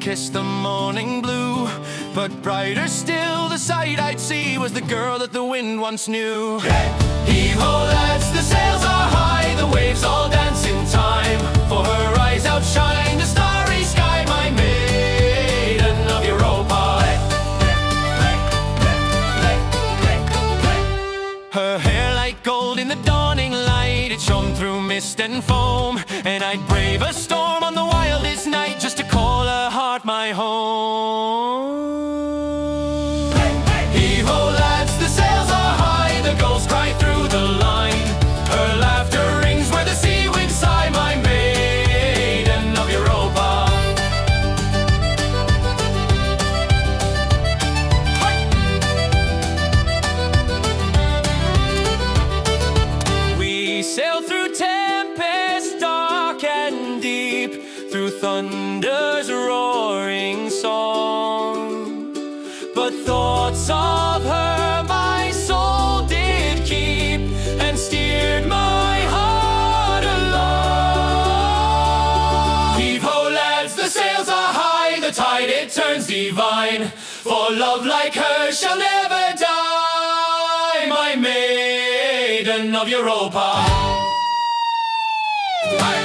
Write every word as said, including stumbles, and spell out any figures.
kissed the morning blue. But brighter still, the sight I'd see was the girl that the wind once knew. Heave-ho, lads, the sails are high, the waves all dance in time. For her eyes outshine the starry sky, my maiden of Europa. Her hair like gold in the dawning light, it shone through mist and foam. And I'd brave a storm on the wildest night just to call her heart my home. Heave-ho, lads, the sails are high, the gulls cry through the line. Her laughter rings where the sea winds sigh, my maiden of Europa. We sail through tempest dark and deep, through thunder's roaring song. But thoughts of her my soul did keep, and steered my heart along. Heave-ho, lads, the sails are high, the tide it turns divine. For love like hers shall never die, my maiden of Europa.